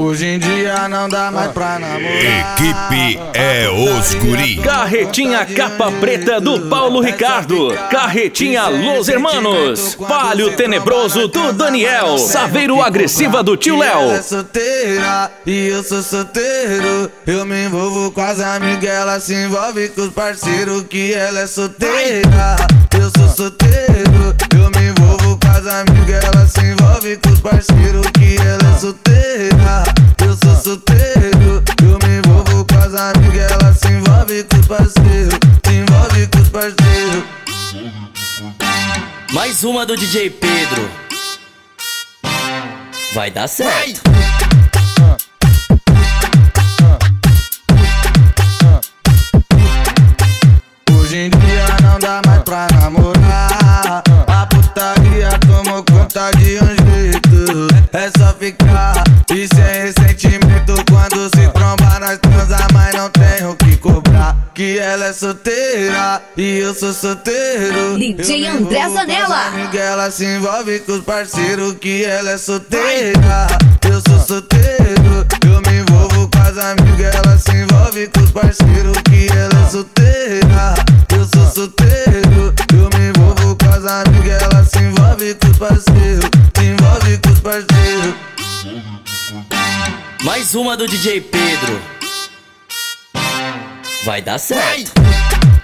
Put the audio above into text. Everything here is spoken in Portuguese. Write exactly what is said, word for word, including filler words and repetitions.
Hoje em dia não dá mais pra namorar. Equipe é os guri. Carretinha capa preta do Paulo Ricardo. Carretinha Los Hermanos. Palio tenebroso do Daniel. Saveiro agressiva do tio Léo. Ela é solteira e eu sou solteiro. Eu me envolvo com as amigas, ela se envolve com os parceiros. Que ela é solteira, eu sou solteiro. Eu me envolvo com as amigas, ela se envolve com os parceiros. Que ela é solteira, eu sou solteiro. Eu me envolvo com as amigas, ela se envolve com os parceiros. Se envolve com os parceiros. Mais uma do D J Pedro. Vai dar certo. Hoje em dia não dá mais pra namorar. A putaria tomou conta de um jeito. É só ficar e sem ressentimento. Quando se trombar nós transa, mas não tem o que cobrar. Que ela é solteira e eu sou solteiro. D J André Zanella. Ela se envolve com os parceiros. Que ela é solteira, eu sou solteiro. Eu me envolvo com as amigas, ela se envolve com os parceiros. Que ela é solteira, eu sou solteiro. Eu me envolvo com as amigas, ela se envolve com os parceiros. Se envolve com os parceiros. Mais uma do D J Pedro. Vai dar certo.